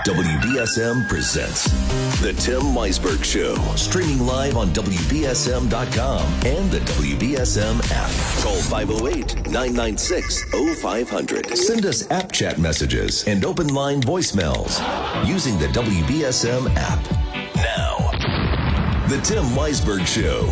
WBSM presents The Tim Weisberg Show, streaming live on WBSM.com and the WBSM app. Call 508-996-0500. Send us app chat messages and open line voicemails using the WBSM app. Now, The Tim Weisberg Show.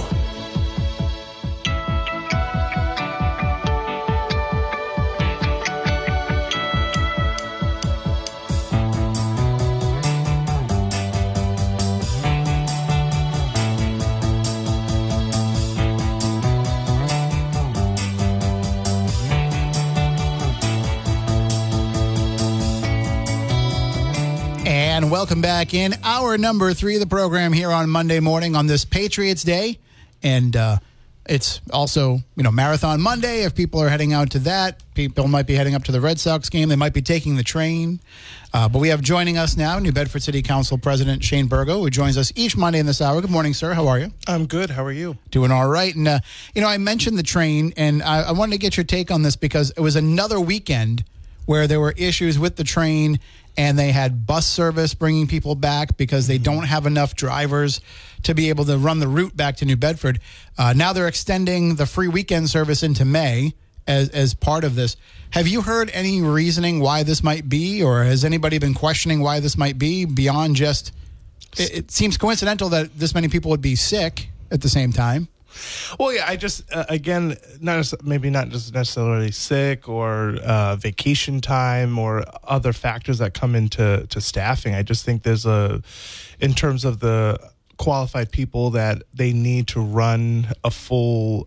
And welcome back in hour number 3 of the program here on Monday morning on this Patriots Day. And it's also, Marathon Monday. If people are heading out to that, people might be heading up to the Red Sox game. They might be taking the train. But we have joining us now New Bedford City Council President Shane Burgo, who joins us each Monday in this hour. Good morning, sir. How are you? I'm good. How are you? Doing all right. And, I mentioned the train, and I wanted to get your take on this because it was another weekend where there were issues with the train, and they had bus service bringing people back because they don't have enough drivers to be able to run the route back to New Bedford. Now they're extending the free weekend service into May as part of this. Have you heard any reasoning why this might be, or has anybody been questioning why this might be beyond just, it seems coincidental that this many people would be sick at the same time? Well, yeah, I just, again, maybe not just necessarily sick or vacation time or other factors that come into staffing. I just think there's in terms of the qualified people that they need to run a full,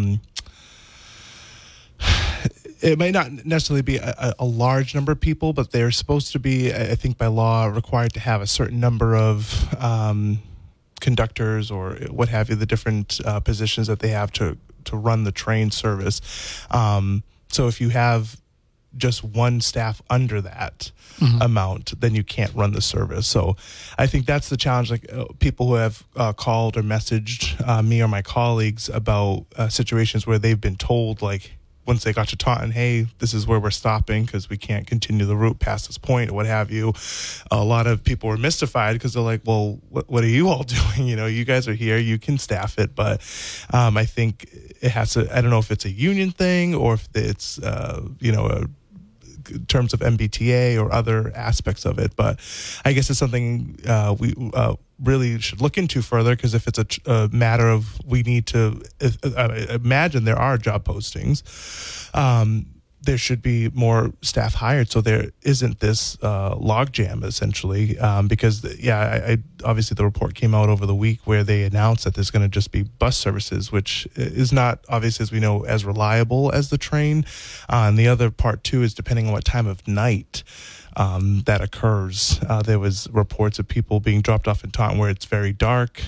it may not necessarily be a large number of people, but they're supposed to be, I think by law, required to have a certain number of conductors or what have you, the different positions that they have to run the train service. So if you have just one staff under that amount, then you can't run the service. So I think that's the challenge. Like people who have called or messaged me or my colleagues about situations where they've been told, like, once they got to Taunton, hey, this is where we're stopping because we can't continue the route past this point or what have you. A lot of people were mystified because they're like, well, what are you all doing? You guys are here, you can staff it. But I think it has to, I don't know if it's a union thing or if it's, in terms of MBTA or other aspects of it. But I guess it's something we really should look into further, because if it's a matter of we need to imagine there are job postings, there should be more staff hired so there isn't this logjam essentially, because I obviously the report came out over the week where they announced that there's going to just be bus services, which is not obviously, as we know, as reliable as the train. And the other part too is depending on what time of night that occurs. There was reports of people being dropped off in Taunton where it's very dark.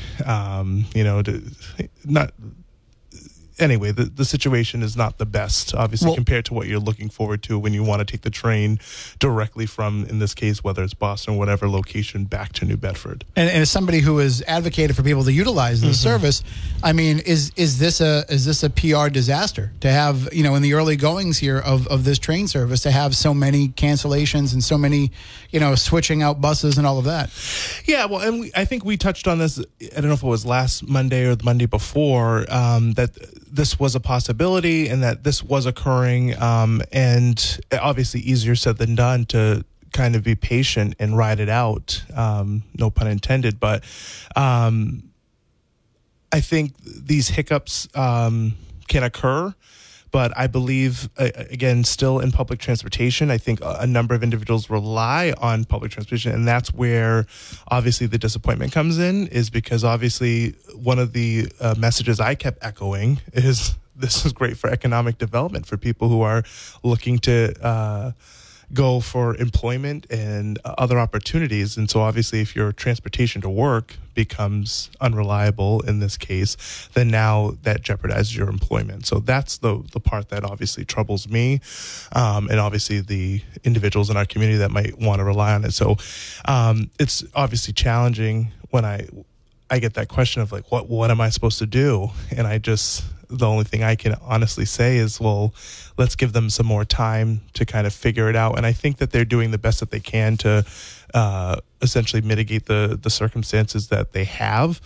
Anyway, the situation is not the best, obviously, compared to what you're looking forward to when you want to take the train directly from, in this case, whether it's Boston or whatever location, back to New Bedford. And as somebody who has advocated for people to utilize the service, I mean, is this a PR disaster to have, in the early goings here of this train service, to have so many cancellations and so many, switching out buses and all of that? Yeah, well, and I think we touched on this, I don't know if it was last Monday or the Monday before, that this was a possibility and that this was occurring, and obviously easier said than done to kind of be patient and ride it out, no pun intended. But I think these hiccups can occur. But I believe, again, still in public transportation, I think a number of individuals rely on public transportation. And that's where, obviously, the disappointment comes in, is because, obviously, one of the messages I kept echoing is this is great for economic development for people who are looking to go for employment and other opportunities. And so obviously if your transportation to work becomes unreliable in this case, then now that jeopardizes your employment. So that's the part that obviously troubles me, and obviously the individuals in our community that might want to rely on it. So it's obviously challenging when I get that question of like, what am I supposed to do? And the only thing I can honestly say is, well, let's give them some more time to kind of figure it out. And I think that they're doing the best that they can to essentially mitigate the circumstances that they have.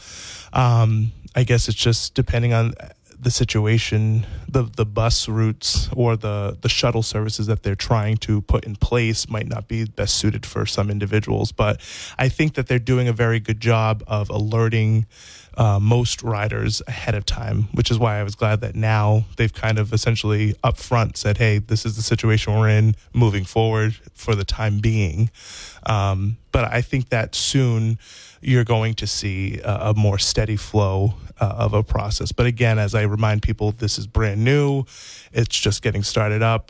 I guess it's just depending on the situation, the bus routes or the shuttle services that they're trying to put in place might not be best suited for some individuals. But I think that they're doing a very good job of alerting most riders ahead of time, which is why I was glad that now they've kind of essentially up front said, hey, this is the situation we're in moving forward for the time being. But I think that soon you're going to see a more steady flow of a process. But again, as I remind people, this is brand new. It's just getting started up.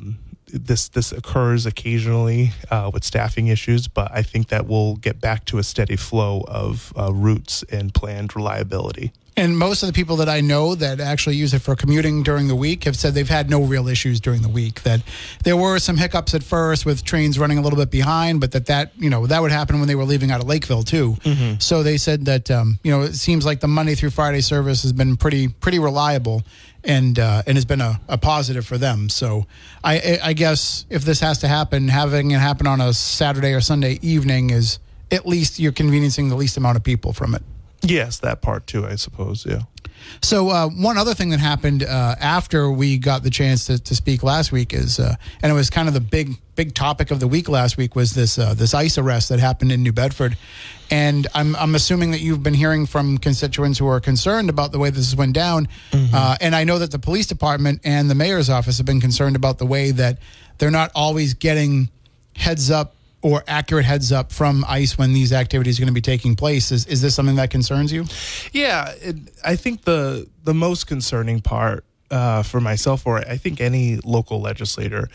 This occurs occasionally with staffing issues, but I think that we'll get back to a steady flow of routes and planned reliability. And most of the people that I know that actually use it for commuting during the week have said they've had no real issues during the week, that there were some hiccups at first with trains running a little bit behind, but that would happen when they were leaving out of Lakeville too. Mm-hmm. So they said that, it seems like the Monday through Friday service has been pretty reliable and has been a positive for them. So I guess if this has to happen, having it happen on a Saturday or Sunday evening is at least you're conveniencing the least amount of people from it. Yes, that part too, I suppose, yeah. So one other thing that happened after we got the chance to speak last week is, and it was kind of the big topic of the week last week, was this ICE arrest that happened in New Bedford. And I'm assuming that you've been hearing from constituents who are concerned about the way this went down. Mm-hmm. And I know that the police department and the mayor's office have been concerned about the way that they're not always getting heads up or accurate heads up from ICE when these activities are going to be taking place. Is this something that concerns you? Yeah, I think the most concerning part for myself, or I think any local legislator,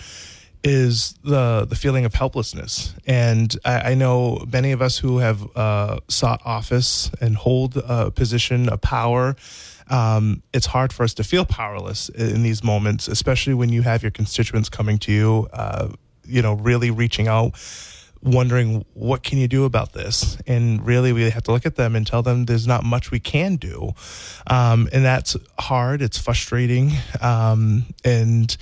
is the feeling of helplessness. And I know many of us who have sought office and hold a position of power, it's hard for us to feel powerless in these moments, especially when you have your constituents coming to you, really reaching out, wondering what can you do about this, and really we have to look at them and tell them there's not much we can do, and that's hard. It's frustrating, and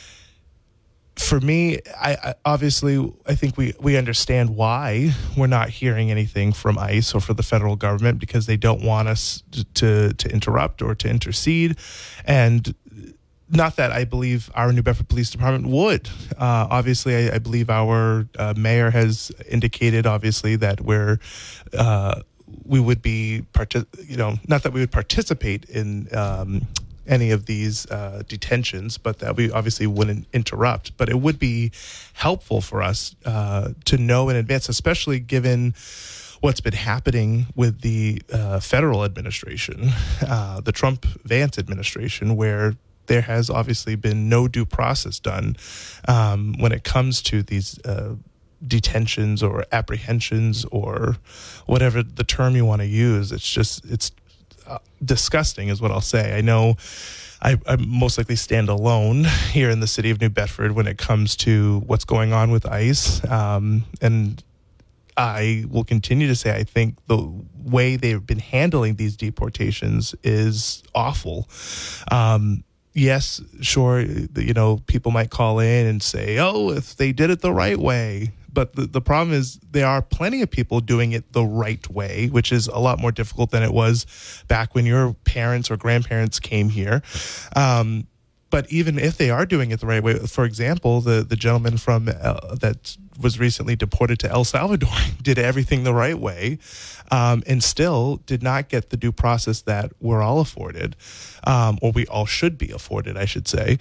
for me, I obviously think we understand why we're not hearing anything from ICE or for the federal government, because they don't want us to interrupt or to intercede. And not that I believe our New Bedford Police Department would. Obviously, I believe our mayor has indicated, obviously, that we would be, not that we would participate in any of these detentions, but that we obviously wouldn't interrupt. But it would be helpful for us to know in advance, especially given what's been happening with the federal administration, the Trump-Vance administration, where there has obviously been no due process done when it comes to these detentions or apprehensions or whatever the term you want to use. It's disgusting is what I'll say. I know I most likely stand alone here in the city of New Bedford when it comes to what's going on with ICE. And I will continue to say I think the way they've been handling these deportations is awful. Yes, sure, people might call in and say, oh, if they did it the right way. But the problem is there are plenty of people doing it the right way, which is a lot more difficult than it was back when your parents or grandparents came here. But even if they are doing it the right way, for example, the gentleman from that was recently deported to El Salvador did everything the right way, and still did not get the due process that we're all afforded, or we all should be afforded, I should say.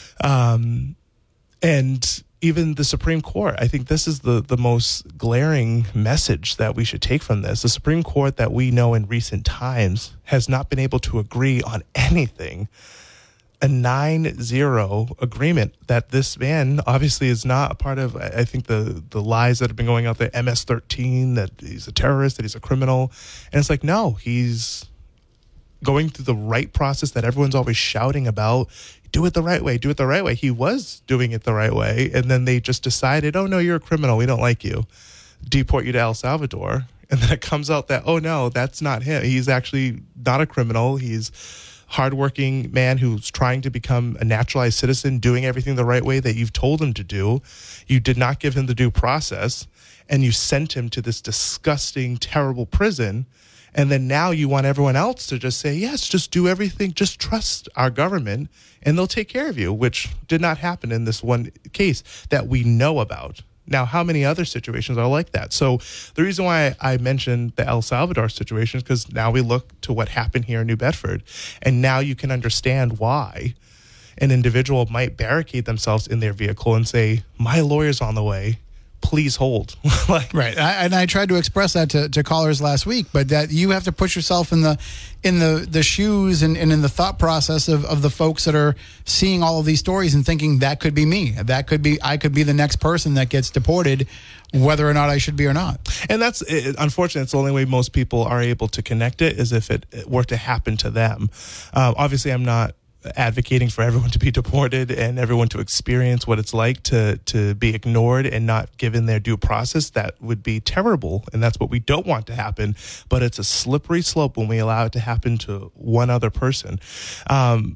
And even the Supreme Court, I think this is the most glaring message that we should take from this. The Supreme Court that we know in recent times has not been able to agree on anything. A 9-0 agreement that this man obviously is not a part of. I think the lies that have been going out there, MS-13, that he's a terrorist, that he's a criminal. And it's like, no, he's going through the right process that everyone's always shouting about. Do it the right way, do it the right way. He was doing it the right way. And then they just decided, oh, no, you're a criminal. We don't like you. Deport you to El Salvador. And then it comes out that, oh no, that's not him. He's actually not a criminal. He's hardworking man who's trying to become a naturalized citizen, doing everything the right way that you've told him to do. You did not give him the due process, and you sent him to this disgusting, terrible prison. And then now you want everyone else to just say, yes, just do everything, just trust our government, and they'll take care of you, which did not happen in this one case that we know about. Now, how many other situations are like that? So the reason why I mentioned the El Salvador situation is because now we look to what happened here in New Bedford, and now you can understand why an individual might barricade themselves in their vehicle and say, my lawyer's on the way, please hold. Right. I tried to express that to callers last week, but that you have to put yourself in the shoes and in the thought process of the folks that are seeing all of these stories and thinking that could be me. I could be the next person that gets deported, whether or not I should be or not. And that's, unfortunately, it's the only way most people are able to connect it is if it were to happen to them. Obviously, I'm not advocating for everyone to be deported and everyone to experience what it's like to be ignored and not given their due process. That would be terrible, and that's what we don't want to happen. But it's a slippery slope when we allow it to happen to one other person. I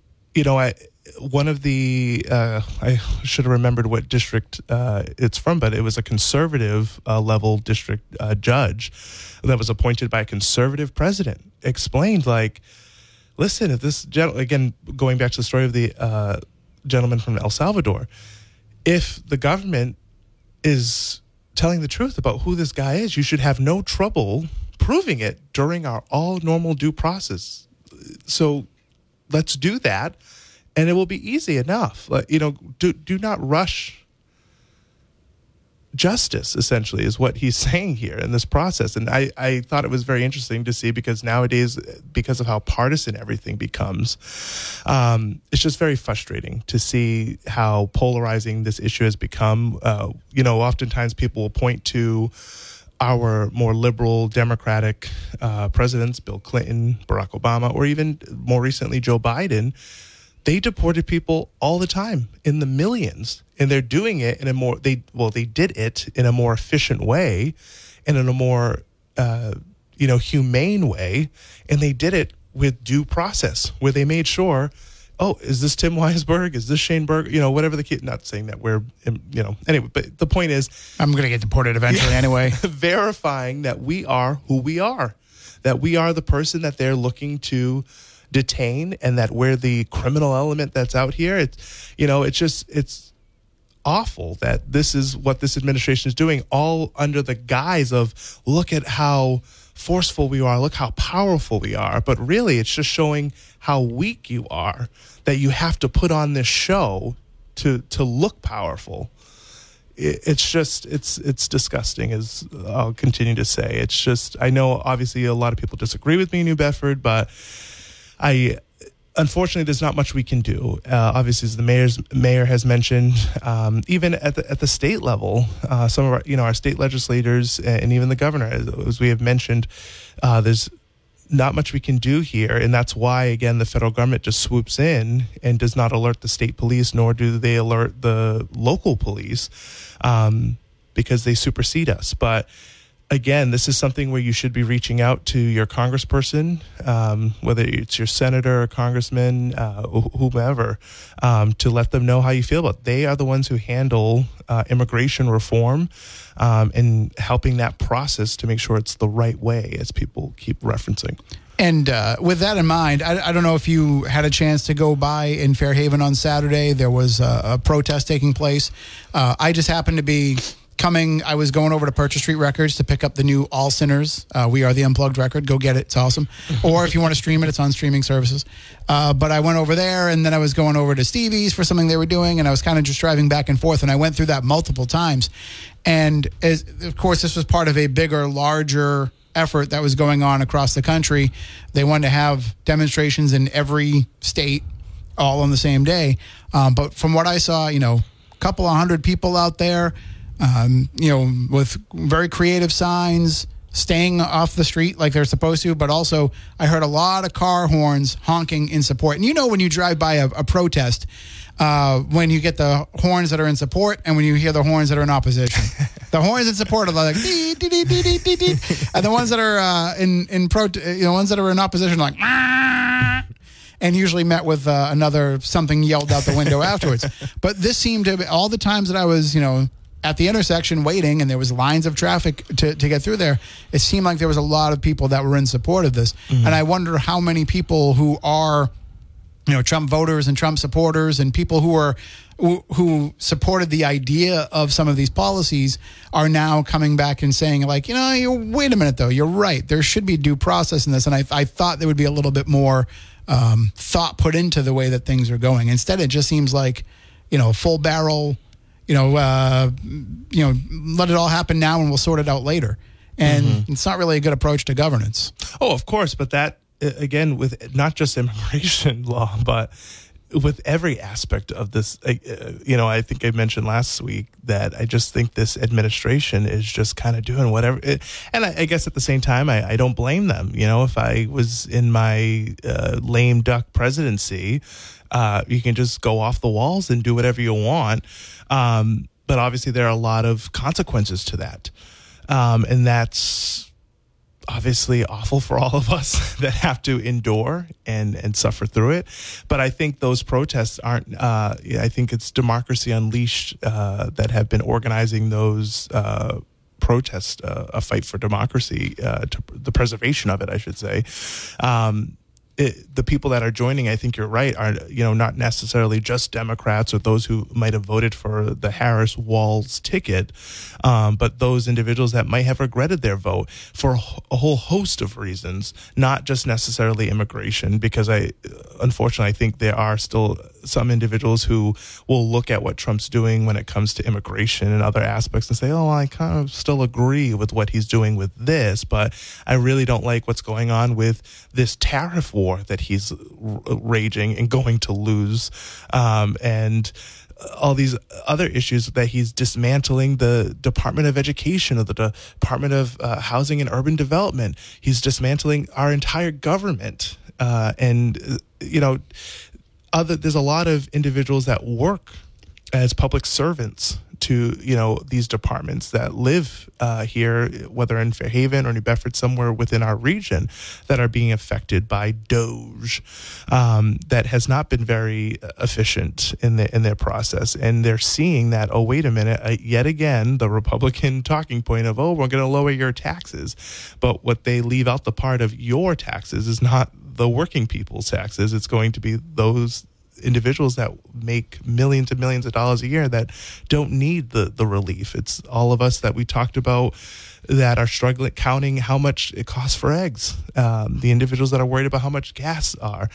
should have remembered what district it's from, but it was a conservative level district judge that was appointed by a conservative president. Explained, like, listen, if this again, going back to the story of the gentleman from El Salvador, if the government is telling the truth about who this guy is, you should have no trouble proving it during our all normal due process. So let's do that, and it will be easy enough. Do not rush justice, essentially, is what he's saying here in this process. And I thought it was very interesting to see, because nowadays, because of how partisan everything becomes, it's just very frustrating to see how polarizing this issue has become. Oftentimes people will point to our more liberal Democratic presidents, Bill Clinton, Barack Obama, or even more recently, Joe Biden. They deported people all the time in the millions, and they're doing it in they did it in a more efficient way and in a more, humane way. And they did it with due process, where they made sure, oh, is this Tim Weisberg? Is this Shane Berger? Whatever the kid, not saying that we're, anyway, but the point is, I'm going to get deported eventually anyway. Verifying that we are who we are, that we are the person that they're looking to detain, and that we're the criminal element that's out here. It's awful that this is what this administration is doing, all under the guise of, look at how forceful we are, look how powerful we are. But really, it's just showing how weak you are, that you have to put on this show to look powerful. It's disgusting, as I'll continue to say. It's just, I know obviously a lot of people disagree with me in New Bedford, but unfortunately, there's not much we can do. Obviously, as the mayor has mentioned, even at the state level, some of our state legislators and even the governor, as we have mentioned, there's not much we can do here, and that's why, again, the federal government just swoops in and does not alert the state police, nor do they alert the local police, because they supersede us. But again, this is something where you should be reaching out to your congressperson, whether it's your senator or congressman, whomever, to let them know how you feel about it. They are the ones who handle immigration reform and helping that process to make sure it's the right way, as people keep referencing. And with that in mind, I don't know if you had a chance to go by in Fairhaven on Saturday. There was a protest taking place. I just happened to be I was going over to Purchase Street Records to pick up the new All Sinners. We Are the Unplugged record. Go get it. It's awesome. Or if you want to stream it, it's on streaming services. But I went over there, and then I was going over to Stevie's for something they were doing, and I was kind of just driving back and forth, and I went through that multiple times. And of course, this was part of a bigger, larger effort that was going on across the country. They wanted to have demonstrations in every state all on the same day. But from what I saw, a couple of hundred people out there, with very creative signs, staying off the street like they're supposed to, but also I heard a lot of car horns honking in support. And you know when you drive by a protest, when you get the horns that are in support and when you hear the horns that are in opposition. The horns in support are like dee, dee, dee, dee, dee, dee, dee. And the ones that are ones that are in opposition are like and usually met with another something yelled out the window afterwards. But this seemed to be all the times that I was, at the intersection waiting and there was lines of traffic to get through there, it seemed like there was a lot of people that were in support of this. Mm-hmm. And I wonder how many people who are, Trump voters and Trump supporters and people who supported the idea of some of these policies are now coming back and saying like, wait a minute though, you're right. There should be due process in this. And I thought there would be a little bit more thought put into the way that things are going. Instead, it just seems like, full barrel, let it all happen now and we'll sort it out later. And it's not really a good approach to governance. Oh, of course. But that, again, with not just immigration law, but with every aspect of this, I think I mentioned last week that I just think this administration is just kind of doing whatever. And I guess at the same time, I don't blame them. If I was in my lame duck presidency, you can just go off the walls and do whatever you want. But obviously there are a lot of consequences to that. And that's obviously awful for all of us that have to endure and suffer through it. But I think those protests aren't, I think it's Democracy Unleashed that have been organizing those protests, a fight for democracy, to the preservation of it, I should say. The people that are joining, I think you're right, are not necessarily just Democrats or those who might have voted for the Harris-Walz ticket, but those individuals that might have regretted their vote for a whole host of reasons, not just necessarily immigration, because unfortunately I think there are still some individuals who will look at what Trump's doing when it comes to immigration and other aspects and say, oh, I kind of still agree with what he's doing with this, but I really don't like what's going on with this tariff war that he's raging and going to lose, and all these other issues that he's dismantling the Department of Education or the Department of Housing and Urban Development. He's dismantling our entire government, and there's a lot of individuals that work as public servants to these departments that live here, whether in Fairhaven or New Bedford, somewhere within our region, that are being affected by DOGE, that has not been very efficient in their process, and they're seeing that, oh, wait a minute, yet again the Republican talking point of, oh, we're going to lower your taxes, but what they leave out the part of your taxes is not the working people's taxes. It's going to be those individuals that make millions and millions of dollars a year that don't need the relief. It's all of us that we talked about that are struggling, counting how much it costs for eggs. The individuals that are worried about how much gas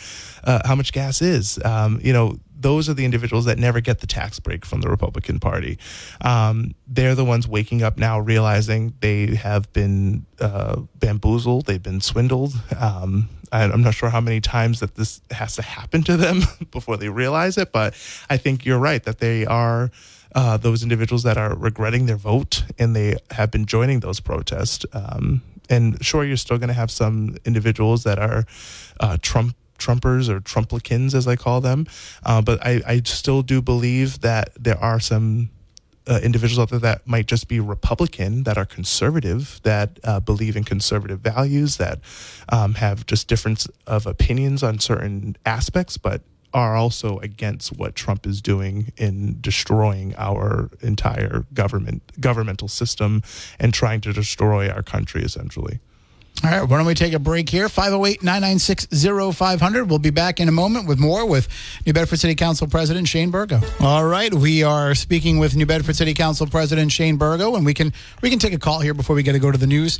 is. Those are the individuals that never get the tax break from the Republican Party. They're the ones waking up now, realizing they have been bamboozled, they've been swindled. I'm not sure how many times that this has to happen to them before they realize it, but I think you're right that they are those individuals that are regretting their vote, and they have been joining those protests. And sure, you're still going to have some individuals that are Trumpers or Trumplicans, as I call them. But I still do believe that there are some individuals out there that might just be Republican, that are conservative, that believe in conservative values, that have just difference of opinions on certain aspects, but are also against what Trump is doing in destroying our entire governmental system and trying to destroy our country, essentially. All right, why don't we take a break here? 508-996-0500. We'll be back in a moment with more with New Bedford City Council President Shane Burgo. All right, we are speaking with New Bedford City Council President Shane Burgo, and we can take a call here before we get to go to the news.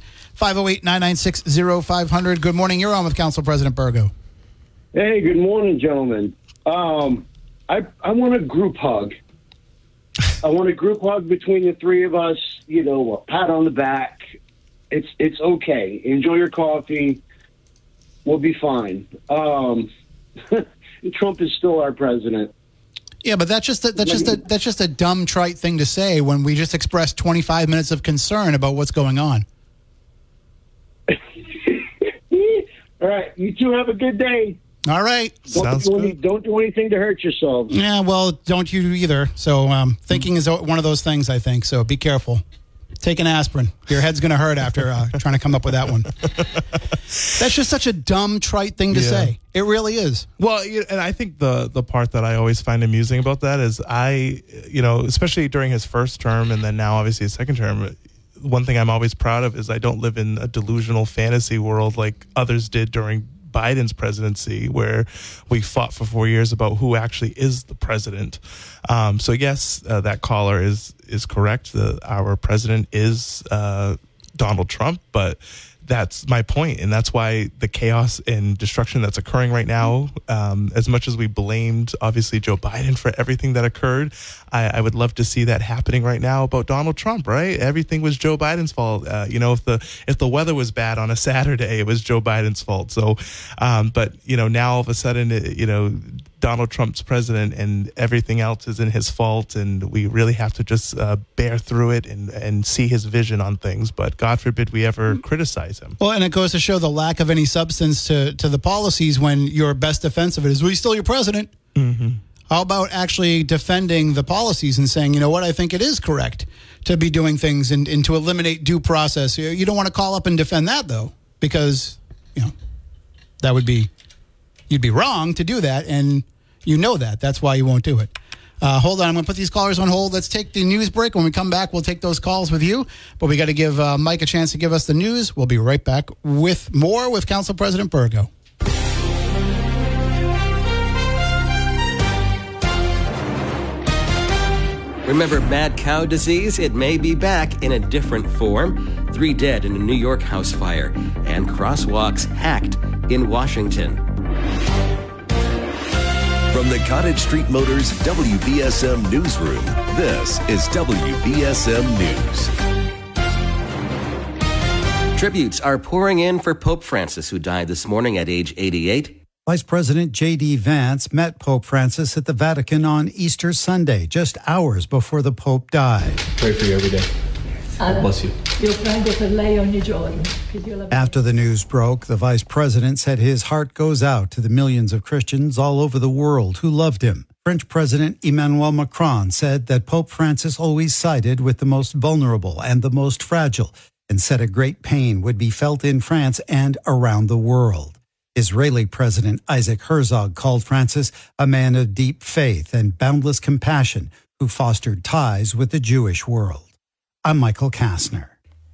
508-996-0500. Good morning. You're on with Council President Burgo. Hey, good morning, gentlemen. I want a group hug. I want a group hug between the three of us, a pat on the back. It's okay. Enjoy your coffee. We'll be fine. Trump is still our president. Yeah, but that's just a dumb, trite thing to say when we just expressed 25 minutes of concern about what's going on. All right. You two have a good day. All right. Don't do anything to hurt yourselves. Yeah, well, don't you either. So thinking is one of those things, I think. So be careful. Take an aspirin. Your head's going to hurt after trying to come up with that one. That's just such a dumb, trite thing to say. It really is. Well, and I think the part that I always find amusing about that is especially during his first term and then now obviously his second term, one thing I'm always proud of is I don't live in a delusional fantasy world like others did during Biden's presidency, where we fought for 4 years about who actually is the president. So yes, that caller is correct. Our president is Donald Trump, but that's my point, and that's why the chaos and destruction that's occurring right now, as much as we blamed, obviously, Joe Biden for everything that occurred, I would love to see that happening right now about Donald Trump, right? Everything was Joe Biden's fault. If the weather was bad on a Saturday, it was Joe Biden's fault. So, but, now all of a sudden, Donald Trump's president and everything else is in his fault, and we really have to just bear through it and see his vision on things. But God forbid we ever criticize him. Well, and it goes to show the lack of any substance to the policies when your best defense of it is, well, he's still your president. Mm-hmm. How about actually defending the policies and saying, you know what, I think it is correct to be doing things and to eliminate due process. You don't want to call up and defend that, though, because, that would be, you'd be wrong to do that, and you know that. That's why you won't do it. Hold on. I'm going to put these callers on hold. Let's take the news break. When we come back, we'll take those calls with you. But we got to give Mike a chance to give us the news. We'll be right back with more with Council President Burgo. Remember mad cow disease? It may be back in a different form. 3 dead in a New York house fire. And crosswalks hacked in Washington. From the Cottage Street Motors WBSM Newsroom, this is WBSM News. Tributes are pouring in for Pope Francis, who died this morning at age 88. Vice President J.D. Vance met Pope Francis at the Vatican on Easter Sunday, just hours before the Pope died. Pray for you every day. God bless you. After the news broke, the Vice President said his heart goes out to the millions of Christians all over the world who loved him. French President Emmanuel Macron said that Pope Francis always sided with the most vulnerable and the most fragile, and said a great pain would be felt in France and around the world. Israeli President Isaac Herzog called Francis a man of deep faith and boundless compassion who fostered ties with the Jewish world. I'm Michael Kastner.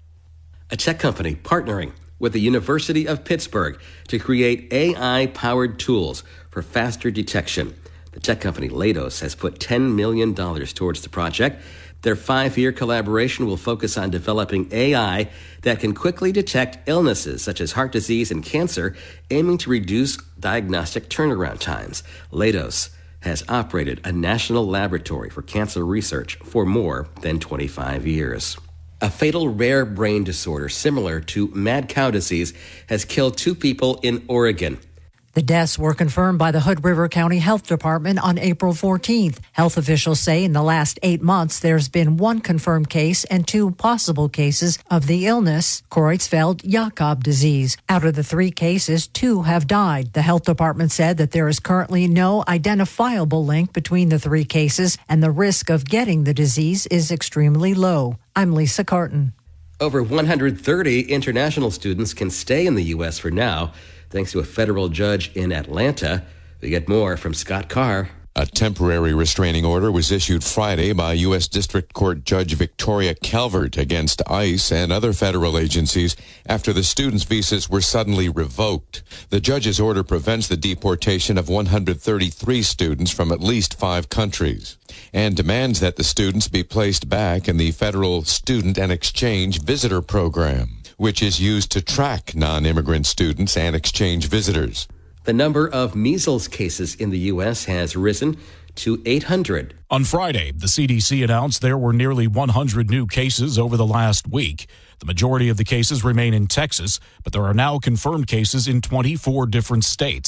A tech company partnering with the University of Pittsburgh to create AI-powered tools for faster detection. The tech company Leidos has put $10 million towards the project. Their 5-year collaboration will focus on developing AI that can quickly detect illnesses such as heart disease and cancer, aiming to reduce diagnostic turnaround times. Leidos has operated a national laboratory for cancer research for more than 25 years. A fatal rare brain disorder similar to mad cow disease has killed 2 people in Oregon. The deaths were confirmed by the Hood River County Health Department on April 14th. Health officials say in the last 8 months, there's been 1 confirmed case and 2 possible cases of the illness, Creutzfeldt-Jakob disease. Out of the 3 cases, 2 have died. The health department said that there is currently no identifiable link between the 3 cases, and the risk of getting the disease is extremely low. I'm Lisa Carton. Over 130 international students can stay in the U.S. for now, thanks to a federal judge in Atlanta. We get more from Scott Carr. A temporary restraining order was issued Friday by U.S. District Court Judge Victoria Calvert against ICE and other federal agencies after the students' visas were suddenly revoked. The judge's order prevents the deportation of 133 students from at least 5 countries and demands that the students be placed back in the federal Student and Exchange Visitor Program, which is used to track non-immigrant students and exchange visitors. The number of measles cases in the U.S. has risen to 800. On Friday, the CDC announced there were nearly 100 new cases over the last week. The majority of the cases remain in Texas, but there are now confirmed cases in 24 different states.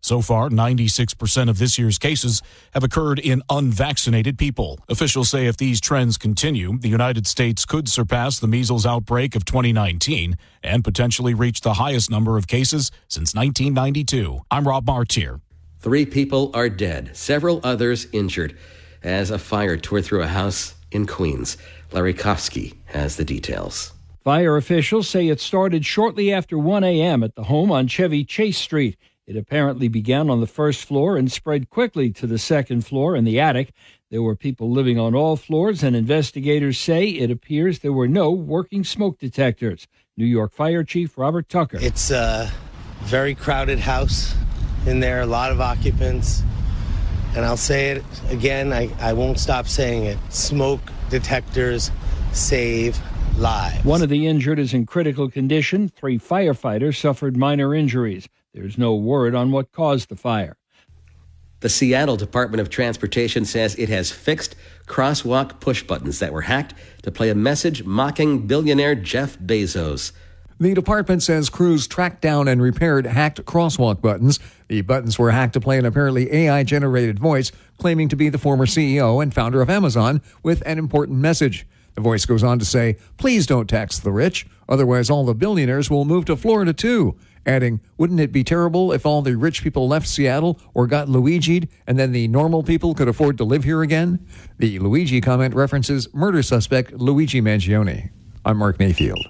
So far, 96% of this year's cases have occurred in unvaccinated people. Officials say if these trends continue, the United States could surpass the measles outbreak of 2019 and potentially reach the highest number of cases since 1992. I'm Rob Martier. 3 people are dead, several others injured, as a fire tore through a house in Queens. Larry Kofsky has the details. Fire officials say it started shortly after 1 a.m. at the home on Chevy Chase Street. It apparently began on the first floor and spread quickly to the second floor and the attic. There were people living on all floors, and investigators say it appears there were no working smoke detectors. New York Fire Chief Robert Tucker. It's a very crowded house in there, a lot of occupants. And I'll say it again, I won't stop saying it. Smoke detectors save lives. One of the injured is in critical condition. 3 firefighters suffered minor injuries. There's no word on what caused the fire. The Seattle Department of Transportation says it has fixed crosswalk push buttons that were hacked to play a message mocking billionaire Jeff Bezos. The department says crews tracked down and repaired hacked crosswalk buttons. The buttons were hacked to play an apparently AI-generated voice claiming to be the former CEO and founder of Amazon with an important message. The voice goes on to say, "Please don't tax the rich, otherwise all the billionaires will move to Florida too." Adding, "Wouldn't it be terrible if all the rich people left Seattle or got Luigi'd and then the normal people could afford to live here again?" The Luigi comment references murder suspect Luigi Mangione. I'm Mark Mayfield.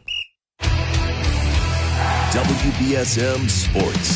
WBSM Sports.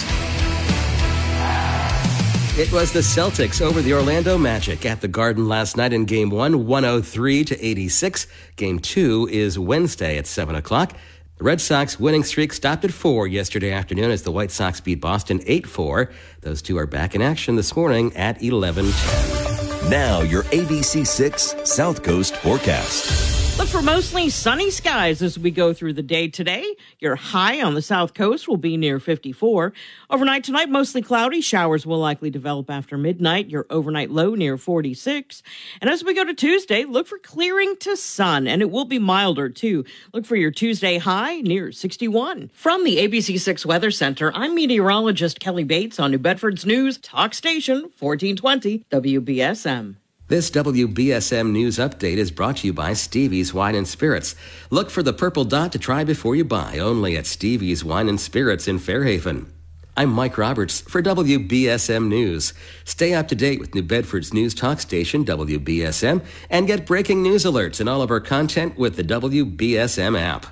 It was the Celtics over the Orlando Magic at the Garden last night in Game 1, 103-86. Game 2 is Wednesday at 7 o'clock. The Red Sox winning streak stopped at 4 yesterday afternoon as the White Sox beat Boston 8-4. Those two are back in action this morning at 11:10. Now your ABC6 South Coast forecast. Look for mostly sunny skies as we go through the day today. Your high on the south coast will be near 54. Overnight tonight, mostly cloudy. Showers will likely develop after midnight. Your overnight low near 46. And as we go to Tuesday, look for clearing to sun, and it will be milder too. Look for your Tuesday high near 61. From the ABC6 Weather Center, I'm meteorologist Kelly Bates on New Bedford's News Talk Station 1420 WBSM. This WBSM News Update is brought to you by Stevie's Wine and Spirits. Look for the purple dot to try before you buy, only at Stevie's Wine and Spirits in Fairhaven. I'm Mike Roberts for WBSM News. Stay up to date with New Bedford's news talk station, WBSM, and get breaking news alerts and all of our content with the WBSM app.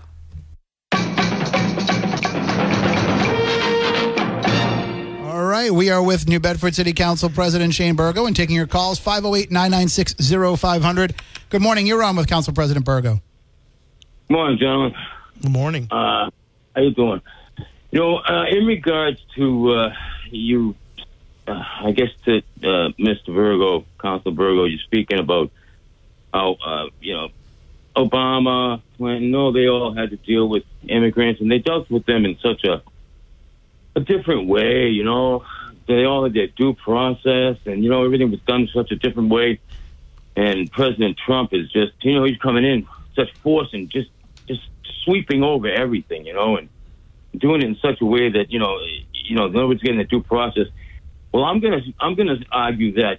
All right, we are with New Bedford City Council President Shane Burgo and taking your calls, 508-996-0500. Good morning. You're on with Council President Burgo. Good morning, gentlemen. Good morning. How you doing? You know, in regards to I guess to Mr. Burgo, Council Burgo, you're speaking about how, Obama, Clinton, they all had to deal with immigrants, and they dealt with them in such a different way, They all had their due process, and, everything was done in such a different way. And President Trump is just, he's coming in, such force and just sweeping over everything, and doing it in such a way that, nobody's getting the due process. Well, I'm gonna argue that,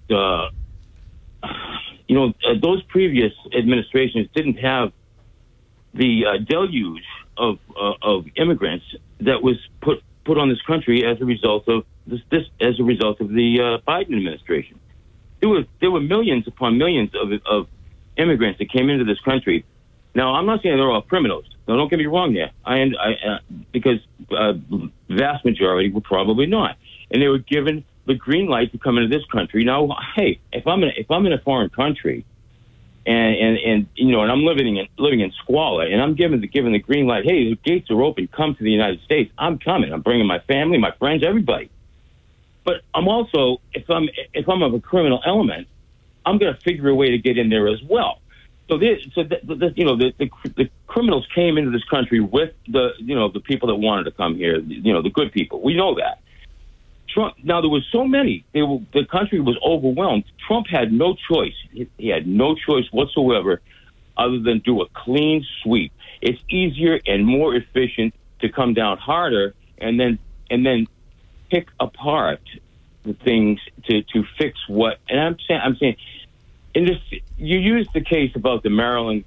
those previous administrations didn't have the deluge of immigrants that was put on this country as a result of the Biden administration. There were millions upon millions of immigrants that came into this country. Now, I'm not saying they're all criminals. No, don't get me wrong there. Because vast majority were probably not, and they were given the green light to come into this country. Now, hey, if I'm in a foreign country, and I'm living in squalor, and I'm given the green light. Hey, the gates are open. Come to the United States. I'm coming. I'm bringing my family, my friends, everybody. But I'm also, if I'm of a criminal element, I'm going to figure a way to get in there as well. So the criminals came into this country with the people that wanted to come here. The good people. We know that. Trump. Now there was so many. The country was overwhelmed. Trump had no choice. He had no choice whatsoever, other than do a clean sweep. It's easier and more efficient to come down harder and then pick apart the things to fix what. And I'm saying, in this, you used the case about the Maryland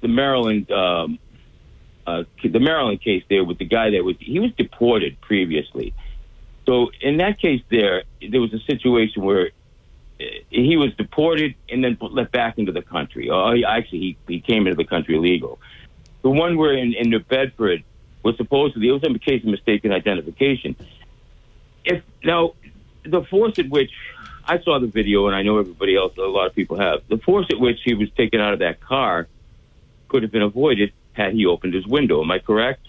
case there with the guy that he was deported previously. So in that case there was a situation where he was deported and then let back into the country. He came into the country illegal. The one where in New Bedford was supposedly, it was a case of mistaken identification. Now, the force at which, I saw the video and I know everybody else, a lot of people have, the force at which he was taken out of that car could have been avoided had he opened his window. Am I correct?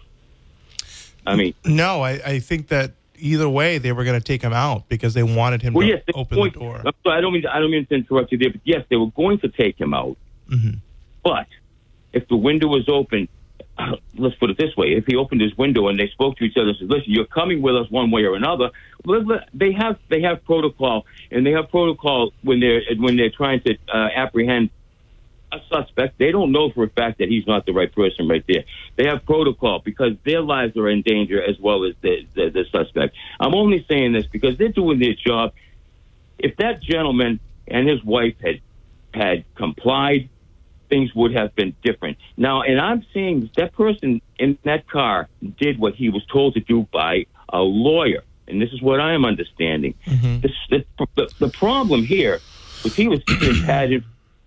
I mean, no, I think that either way they were going to take him out because they wanted him to open the door. I don't mean to interrupt you there, but yes, they were going to take him out. Mm-hmm. But if the window was open, let's put it this way: if he opened his window and they spoke to each other and said, "Listen, you're coming with us one way or another," they have protocol, and they have protocol when they're trying to apprehend a suspect. They don't know for a fact that he's not the right person right there. They have protocol because their lives are in danger as well as the suspect. I'm only saying this because they're doing their job. If that gentleman and his wife had complied, things would have been different. Now, and I'm saying that person in that car did what he was told to do by a lawyer, and this is what I am understanding. Mm-hmm. The problem here was he was padded.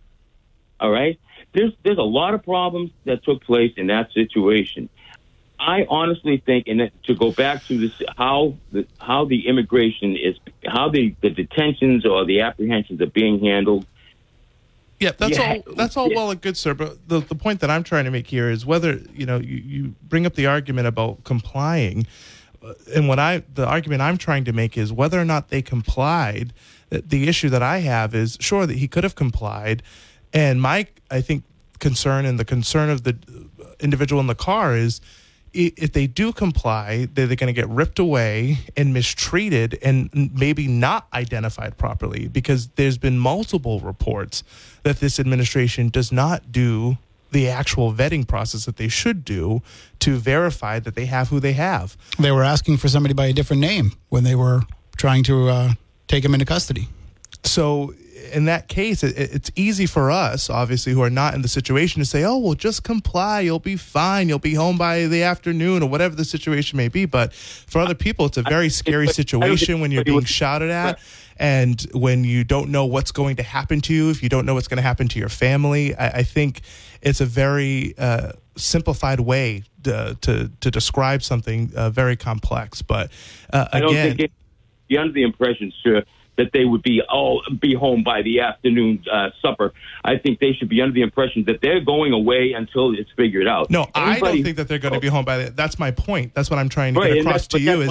All right, there's a lot of problems that took place in that situation. I honestly think, and to go back to this, how the immigration is, how the detentions or the apprehensions are being handled. Yeah, that's all well and good, sir. But the point that I'm trying to make here is whether you bring up the argument about complying, and the argument I'm trying to make is whether or not they complied. The issue that I have is sure that he could have complied. And my, I think, concern and the concern of the individual in the car is if they do comply, they're going to get ripped away and mistreated and maybe not identified properly because there's been multiple reports that this administration does not do the actual vetting process that they should do to verify that they have who they have. They were asking for somebody by a different name when they were trying to take him into custody. So in that case, it's easy for us, obviously, who are not in the situation to say, oh, well, just comply. You'll be fine. You'll be home by the afternoon or whatever the situation may be. But for other people, it's a very scary situation when you're being shouted at and when you don't know what's going to happen to you, if you don't know what's going to happen to your family. I think it's a very simplified way to describe something very complex. But I don't think it's beyond the impression, sir, that they would be home by the afternoon supper. I think they should be under the impression that they're going away until it's figured out. No, I don't think that they're going to be home by the. That's my point. That's what I'm trying to get across to you.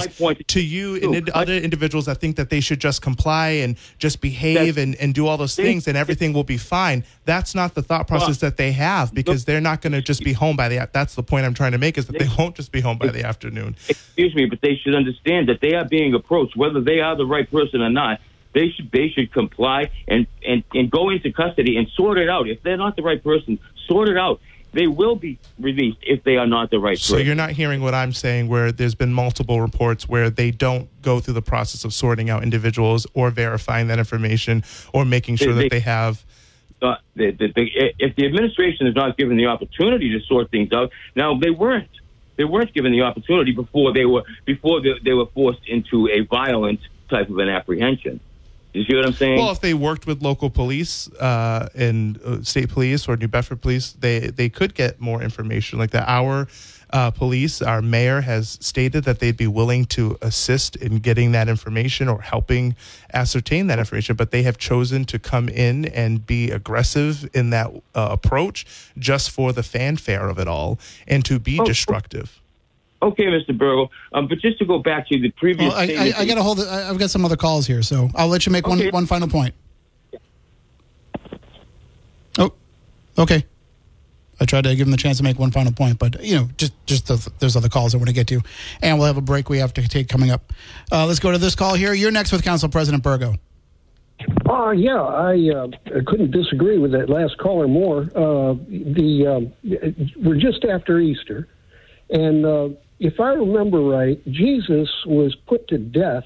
And other individuals that think that they should just comply and just behave and do all those things and everything will be fine. That's not the thought process that they have because they're not going to just be home by the. That's the point I'm trying to make is that they won't just be home by the afternoon. Excuse me, but they should understand that they are being approached, whether they are the right person or not. They should comply and go into custody and sort it out. If they're not the right person, sort it out. They will be released if they are not the right person. So you're not hearing what I'm saying, where there's been multiple reports where they don't go through the process of sorting out individuals or verifying that information or making sure that they have. If the administration is not given the opportunity to sort things out, now they weren't given the opportunity before they were forced into a violent type of an apprehension. You see what I'm saying? Well, if they worked with local police and state police or New Bedford police, they could get more information. Like our police, our mayor has stated that they'd be willing to assist in getting that information or helping ascertain that information, but they have chosen to come in and be aggressive in that approach just for the fanfare of it all and to be destructive. Okay, Mr. Burgo, but just to go back to the previous... Well, I got to hold it. I've got some other calls here, so I'll let you make one final point. Oh, okay. I tried to give him the chance to make one final point, but, there's other calls I want to get to. And we'll have a break we have to take coming up. Let's go to this call here. You're next with Council President Burgo. I couldn't disagree with that last caller more. We're just after Easter, and... if I remember right, Jesus was put to death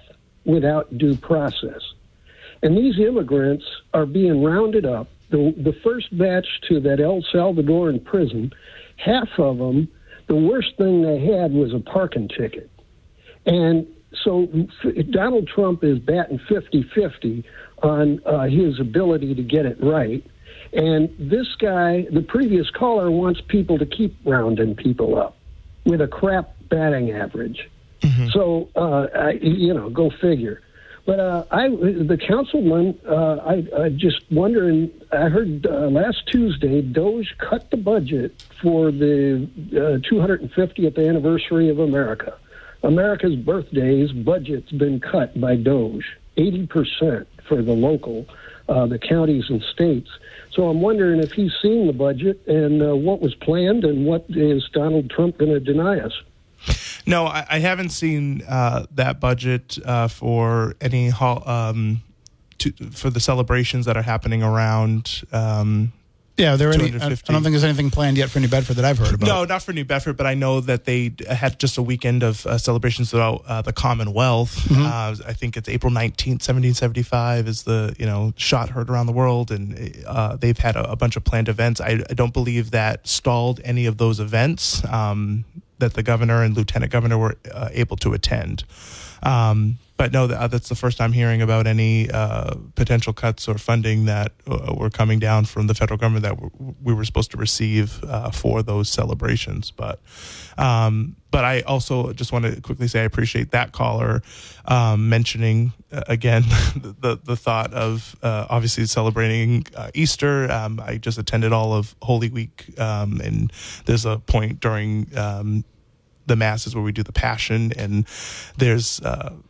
without due process. And these immigrants are being rounded up. The first batch to that El Salvadoran prison, half of them, the worst thing they had was a parking ticket. And so Donald Trump is batting 50-50 on his ability to get it right. And this guy, the previous caller, wants people to keep rounding people up with a crap batting average. Mm-hmm. So, go figure. But the councilman, I just wondering, I heard last Tuesday, Doge cut the budget for the 250th anniversary of America. America's birthday's budget's been cut by Doge, 80% for the local, the counties and states. So I'm wondering if he's seen the budget and what was planned and what is Donald Trump going to deny us? No, I haven't seen that budget for any for the celebrations that are happening around. Yeah, I don't think there's anything planned yet for New Bedford that I've heard about. No, not for New Bedford, but I know that they had just a weekend of celebrations throughout the Commonwealth. Mm-hmm. I think it's April 19th, 1775 is the shot heard around the world, and they've had a bunch of planned events. I don't believe that stalled any of those events that the governor and lieutenant governor were able to attend. But no, that's the first time hearing about any potential cuts or funding that were coming down from the federal government that we were supposed to receive for those celebrations. But I also just want to quickly say I appreciate that caller mentioning again the thought of obviously celebrating Easter. I just attended all of Holy Week, and there's a point during the masses where we do the Passion, and there's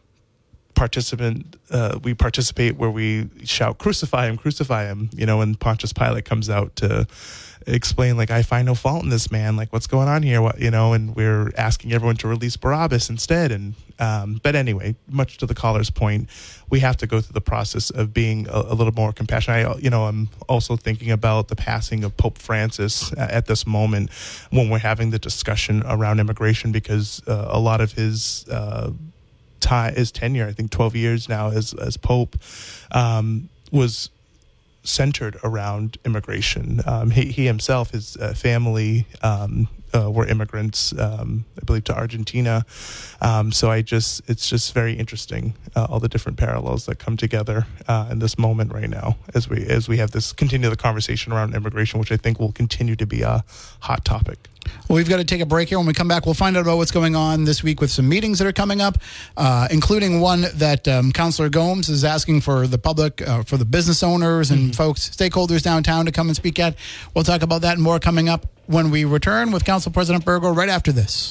we participate where we shout, crucify him, and Pontius Pilate comes out to explain, like, I find no fault in this man, like, what's going on here, and we're asking everyone to release Barabbas instead. And but anyway, much to the caller's point, we have to go through the process of being a little more compassionate. I'm also thinking about the passing of Pope Francis at this moment when we're having the discussion around immigration, because a lot of his tenure, I think 12 years now as Pope, was centered around immigration. He himself, his family were immigrants, I believe, to Argentina. So it's just very interesting, all the different parallels that come together in this moment right now as we have this continue the conversation around immigration, which I think will continue to be a hot topic. Well, we've got to take a break here. When we come back, we'll find out about what's going on this week with some meetings that are coming up, including one that Councillor Gomes is asking for the public, for the business owners and folks, stakeholders downtown to come and speak at. We'll talk about that and more coming up when we return with Council President Burgo right after this.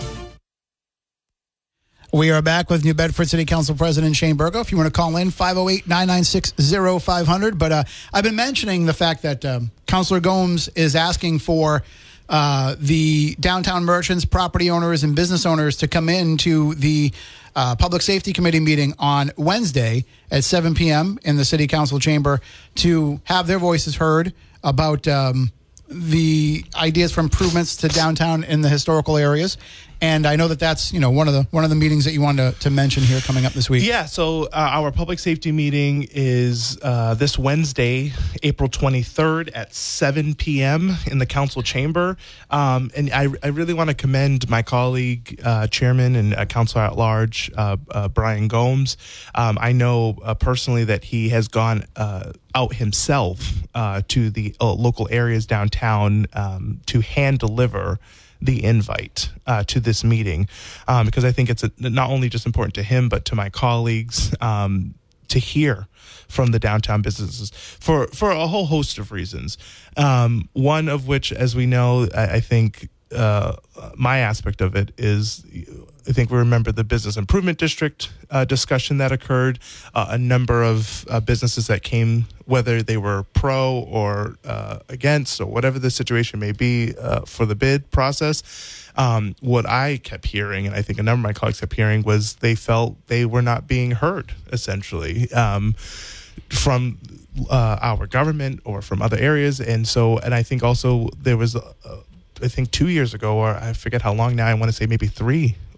We are back with New Bedford City Council President Shane Burgo. If you want to call in, 508-996-0500. But I've been mentioning the fact that Councillor Gomes is asking for the downtown merchants, property owners, and business owners to come in to the Public Safety Committee meeting on Wednesday at 7 p.m. in the City Council chamber to have their voices heard about the ideas for improvements to downtown in the historical areas. And I know that that's one of the meetings that you wanted to mention here coming up this week. Yeah, so our public safety meeting is this Wednesday, April 23rd at 7 p.m. in the council chamber. And I really want to commend my colleague, Chairman and Councilor at Large, Brian Gomes. I know personally that he has gone out himself to the local areas downtown to hand deliver the invite to this meeting, because I think it's not only just important to him, but to my colleagues to hear from the downtown businesses for a whole host of reasons. One of which, as we know, I think my aspect of it is, I think we remember the Business Improvement District discussion that occurred, a number of businesses that came, whether they were pro or against or whatever the situation may be for the bid process. What I kept hearing, and I think a number of my colleagues kept hearing, was they felt they were not being heard, essentially, from our government or from other areas. And I think also there was, I think 2 years ago, or I forget how long now, I want to say maybe 3,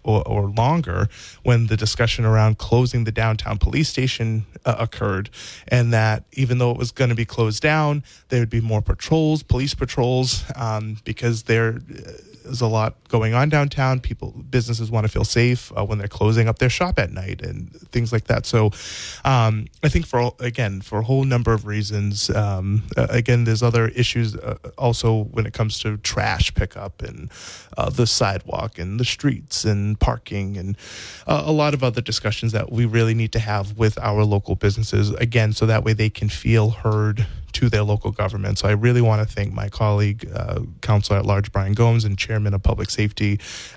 or longer when the discussion around closing the downtown police station occurred, and that even though it was going to be closed down, there would be more patrols, police patrols, because there's a lot going on downtown. Businesses want to feel safe when they're closing up their shop at night and things like that. So I think for a whole number of reasons, again, there's other issues also when it comes to trash pickup and the sidewalk and the streets and parking and a lot of other discussions that we really need to have with our local businesses, again, so that way they can feel heard to their local government. So I really want to thank my colleague, Councilor at Large Brian Gomes, and Chairman of Public Safety.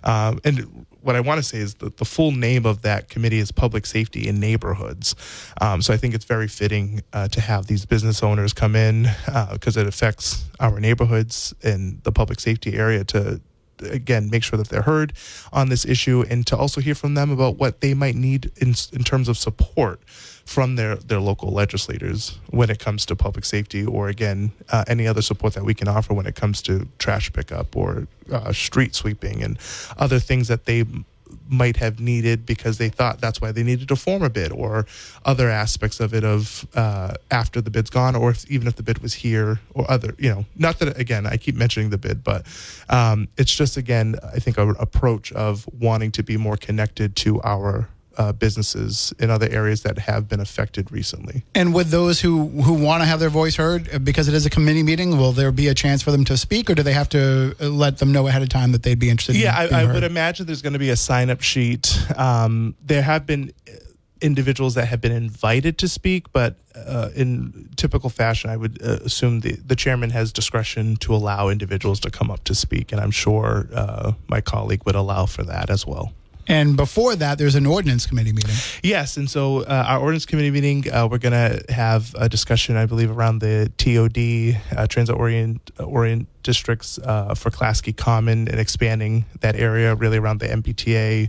And what I want to say is that the full name of that committee is Public Safety in Neighborhoods. So I think it's very fitting to have these business owners come in because it affects our neighborhoods and the public safety area to, again, make sure that they're heard on this issue and to also hear from them about what they might need in terms of support from their local legislators when it comes to public safety, or again, any other support that we can offer when it comes to trash pickup or street sweeping and other things that they might have needed because they thought that's why they needed to form a bid, or other aspects of it of after the bid's gone, or even if the bid was here, or other, not that, again, I keep mentioning the bid, but it's just, again, I think an approach of wanting to be more connected to our businesses in other areas that have been affected recently. And with those who want to have their voice heard, because it is a committee meeting, will there be a chance for them to speak, or do they have to let them know ahead of time that they'd be interested in being heard? I would imagine there's going to be a sign-up sheet. There have been individuals that have been invited to speak, but in typical fashion, I would assume the chairman has discretion to allow individuals to come up to speak, and I'm sure my colleague would allow for that as well. And before that, there's an ordinance committee meeting. Yes, and so our ordinance committee meeting, we're going to have a discussion, I believe, around the TOD, transit-orient districts for Klasky Common, and expanding that area really around the MBTA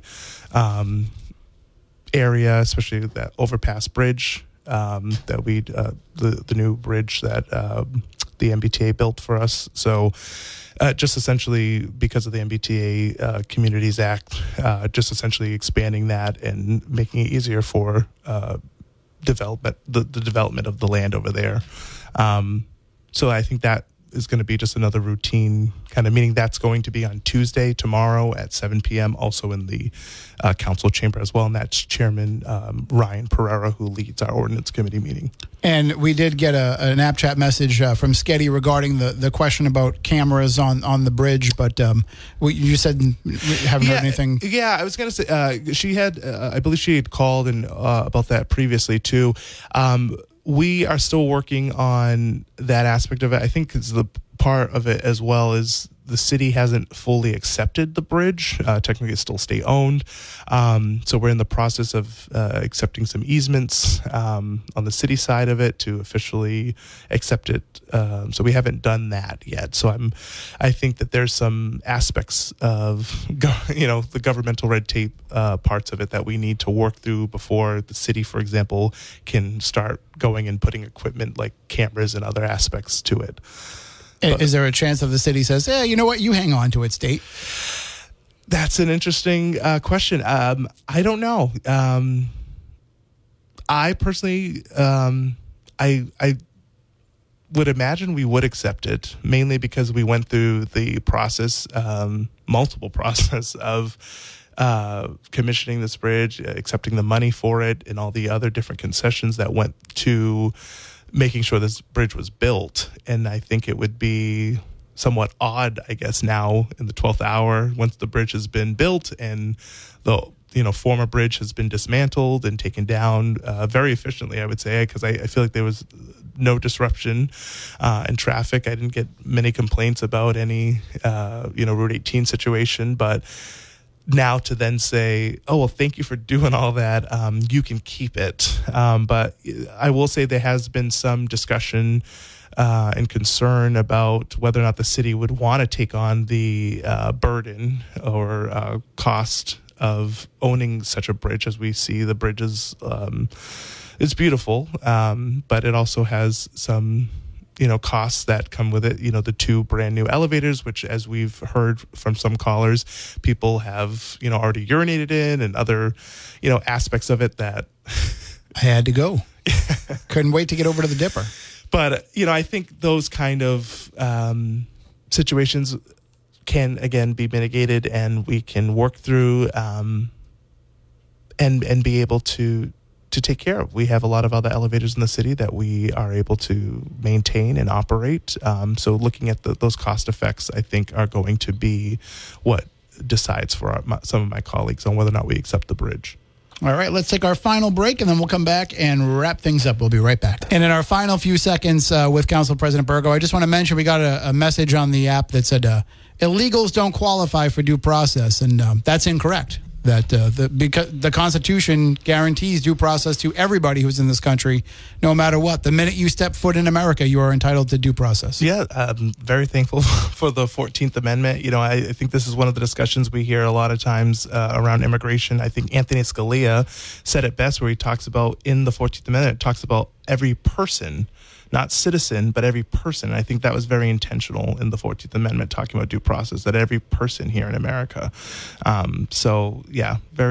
area, especially that overpass bridge that the new bridge that the MBTA built for us. So just essentially because of the MBTA Communities Act, just essentially expanding that and making it easier for development, the development of the land over there. So I think that is going to be just another routine kind of meeting. That's going to be on Tuesday, tomorrow at 7 p.m., also in the council chamber as well. And that's Chairman Ryan Pereira, who leads our ordinance committee meeting. And we did get an app chat message from Sketty regarding the question about cameras on the bridge, but you said you haven't heard anything. Yeah, I was going to say, she had, I believe she had called and about that previously too. We are still working on that aspect of it. I think it's the part of it as well as the city hasn't fully accepted the bridge. Technically, it's still state-owned. So we're in the process of accepting some easements on the city side of it to officially accept it. So we haven't done that yet. So I think that there's some aspects of the governmental red tape parts of it that we need to work through before the city, for example, can start going and putting equipment like cameras and other aspects to it. Is there a chance that the city says, "Hey, you know what? You hang on to it, state"? That's an interesting question. I don't know. I personally, I would imagine we would accept it, mainly because we went through the process, multiple process of commissioning this bridge, accepting the money for it, and all the other different concessions that went to making sure this bridge was built. And I think it would be somewhat odd, I guess, now in the 12th hour, once the bridge has been built and the former bridge has been dismantled and taken down very efficiently, I would say, because I feel like there was no disruption in traffic. I didn't get many complaints about any Route 18 situation, but now to then say, oh, well, thank you for doing all that, you can keep it. But I will say there has been some discussion and concern about whether or not the city would want to take on the burden or cost of owning such a bridge. As we see, the bridge is it's beautiful, but it also has some costs that come with it. The 2 brand new elevators, which, as we've heard from some callers, people have, already urinated in, and other, aspects of it that I had to go. Couldn't wait to get over to the Dipper. But, I think those kind of situations can, again, be mitigated, and we can work through and be able to take care of. We have a lot of other elevators in the city that we are able to maintain and operate. So looking at those cost effects, I think, are going to be what decides for some of my colleagues on whether or not we accept the bridge. All right, let's take our final break, and then we'll come back and wrap things up. We'll be right back. And in our final few seconds with Council President Burgo, I just want to mention we got a message on the app that said illegals don't qualify for due process, and that's incorrect. That because the Constitution guarantees due process to everybody who's in this country, no matter what. The minute you step foot in America, you are entitled to due process. Yeah, I'm very thankful for the 14th Amendment. I think this is one of the discussions we hear a lot of times around immigration. I think Anthony Scalia said it best, where he talks about, in the 14th Amendment, it talks about every person, not citizen, but every person. I think that was very intentional in the 14th Amendment, talking about due process, that every person here in America. So, yeah, very